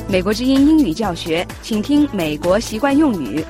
美国之音英语教学，请听美国习惯用语。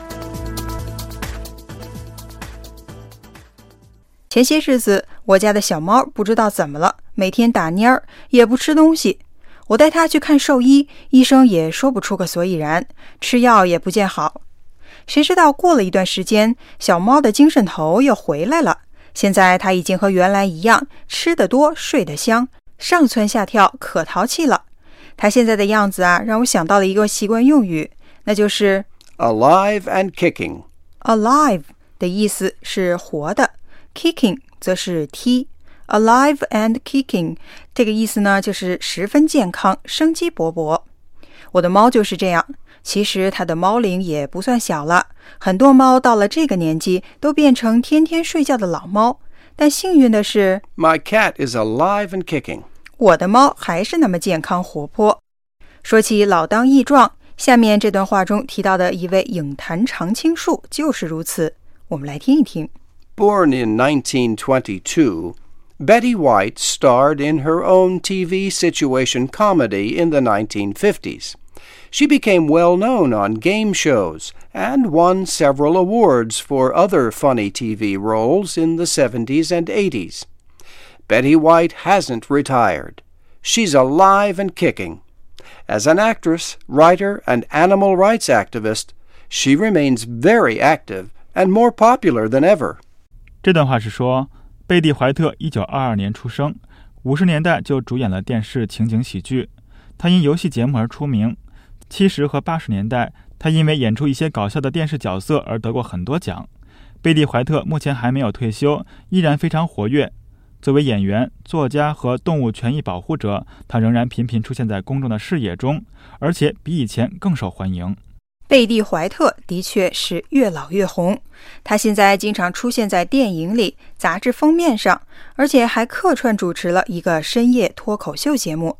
前些日子，我家的小猫不知道怎么了，每天打蔫儿，也不吃东西。我带它去看兽医，医生也说不出个所以然，吃药也不见好。谁知道过了一段时间，小猫的精神头又回来了。现在它已经和原来一样，吃得多，睡得香，上蹿下跳，可淘气了。它现在的样子啊，让我想到了一个习惯用语，那就是 alive and kicking. Alive 的意思是活的， kicking 则是踢。Alive and kicking 这个意思呢，就是十分健康，生机勃勃。我的猫就是这样，其实它的猫龄也不算小了，很多猫到了这个年纪都变成天天睡觉的老猫。但幸运的是 My cat is alive and kicking. 我的猫还是那么健康活泼。说起老当益壮，下面这段话中提到的一位影坛常青树就是如此，我们来听一听。 Born in 1922, Betty White starred in her own TV situation comedy in the 1950s. She became well known on game shows and won several awards for other funny TV roles in the 70s and 80s. Betty White hasn't retired. She's alive and kicking. As an actress, writer, and animal rights activist, she remains very active and more popular than ever. 这段话是说，贝蒂·怀特1922年出生，50年代就主演了电视情景喜剧。她因游戏节目而出名。70和80年代，她因为演出一些搞笑的电视角色而得过很多奖。贝蒂·怀特目前还没有退休，依然非常活跃。作为演员、作家和动物权益保护者，她仍然频频出现在公众的视野中，而且比以前更受欢迎。 贝蒂·怀特的确是越老越红，她现在经常出现在电影里、杂志封面上，而且还客串主持了一个深夜脱口秀节目。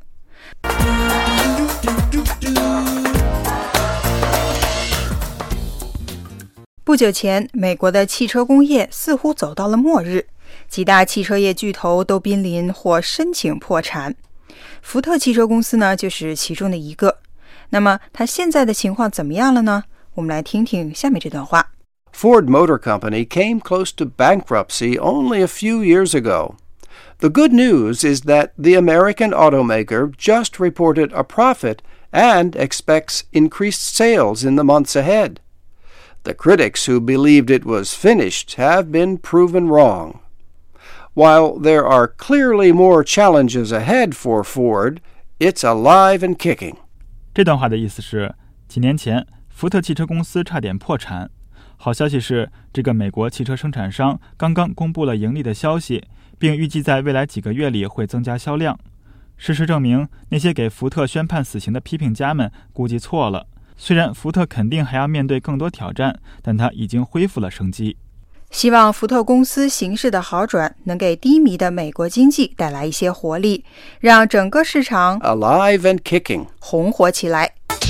不久前，美国的汽车工业似乎走到了末日，几大汽车业巨头都濒临或申请破产。福特汽车公司呢，就是其中的一个。那么它现在的情况怎么样了呢？我们来听听下面这段话。 Ford Motor Company came close to bankruptcy only a few years ago. The good news is that the American automaker just reported a profit and expects increased sales in the months ahead. The critics who believed it was finished have been proven wrong. While there are clearly more challenges ahead for Ford, it's alive and kicking. 这段话的意思是，几年前福特汽车公司差点破产。好消息是，这个美国汽车生产商刚刚公布了盈利的消息，并预计在未来几个月里会增加销量。事实证明，那些给福特宣判死刑的批评家们估计错了。虽然福特肯定还要面对更多挑战，但它已经恢复了生机。 希望福特公司形势的好转能给低迷的美国经济带来一些活力，让整个市场 alive and kicking 红火起来。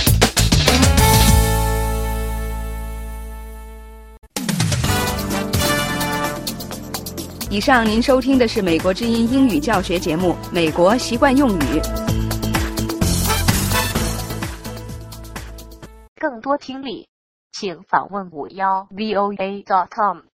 以上您收听的是美国之音英语教学节目《美国习惯用语》。 更多听力，请访问51voa.com。